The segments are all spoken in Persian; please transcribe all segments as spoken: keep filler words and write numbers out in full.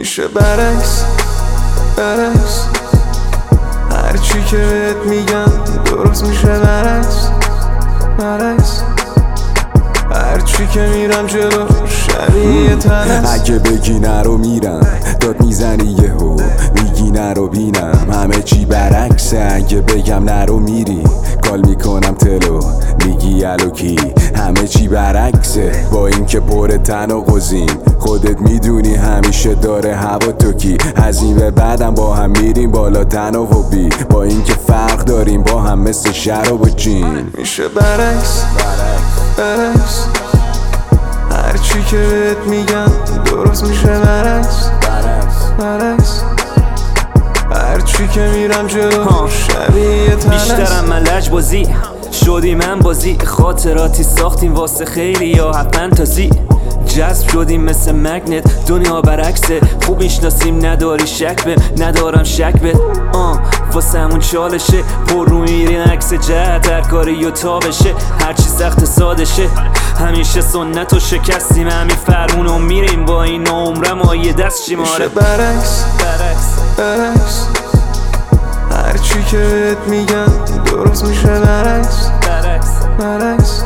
میشه برعکس برعکس، هرچی که بهت میگم درست میشه برعکس برعکس، هرچی که میرم جلو شبیه تنس. اگه بگی نرو میرم، داد میزنی یهو میگی نرو بینم، همه چی برعکسه. اگه بگم نرو میری، کال میکنم تلو میگی الوکی، همه چی برعکسه. با اینکه پر تن و قزین، خودت میدونی همیشه داره هوا تو کی. از این به بعدم با هم میریم بالا تن و بی، با اینکه فرق داریم با هم مثل شر و با جین. میشه برعکس برعکس، هرچی که بهت میگم درست میشه برعکس برعکس، هرچی که میرم جلو شبیه تنس. بیشترم من لجبازی شدی، من بازی خاطراتی ساختیم واسه خیلی یا فانتزی. جذب شدیم مثل مگنت، دنیا برعکسه. خوب میشناسیم نداری شک به، ندارم شک به آه واسه همون چالشه. پر رو میرین عکس جهت هر کاری و تا بشه، هرچی سخت ساده شه. همیشه سنت و شکستیم، همین فرمونو میریم با این عمرم و یه دست چی ماره. برعکس برعکس برعکس، هرچی که بهت میگم درست میشه برعکس برعکس برعکس،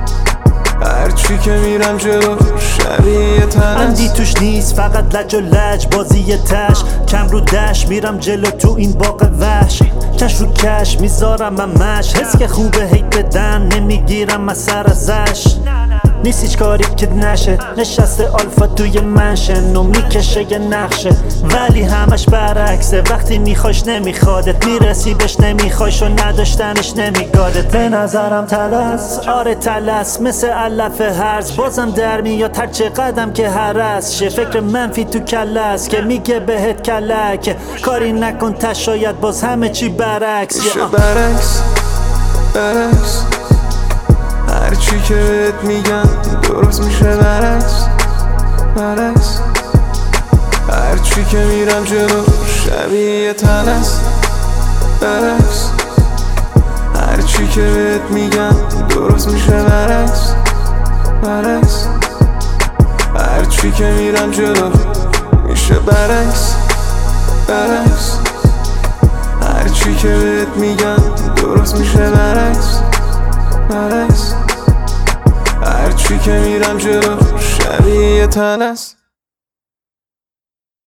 هرچی که میرم جلو شبیه تنس. اندی توش نیست فقط لج و لج، بازی تش کم رو دش، میرم جلو تو این باغ وحش. کش رو کش میذارم من مش، حس که خوبه هیت بدن نمیگیرم من سر ازش. نیست هیچ کاری که نشه، نشسته آلفا توی منشن و میکشه یه نقشه، ولی همش برعکسه. وقتی میخواش نمیخوادت، میرسی بهش نمیخوایش و نداشتنش نمیگادت. به نظرم تلس، آره تلس، مثل علف هرز بازم در میاد هر چه قدم که هرس شه. فکر منفی تو کلس که میگه بهت کلک، کاری نکن تا شاید باز همه چی برعکس. میشه برعکس برعکس، هرچی که بهت میگم درست میشه برعکس برعکس، هرچی که میرم جلو شبیه تنس. برعکس هرچی که بهت میگم درست میشه برعکس برعکس، هرچی که میرم جلو میشه برعکس برعکس، هرچی که بهت میگم درست میشه برعکس برعکس، هرچی که میرم جلو شبیه تنس.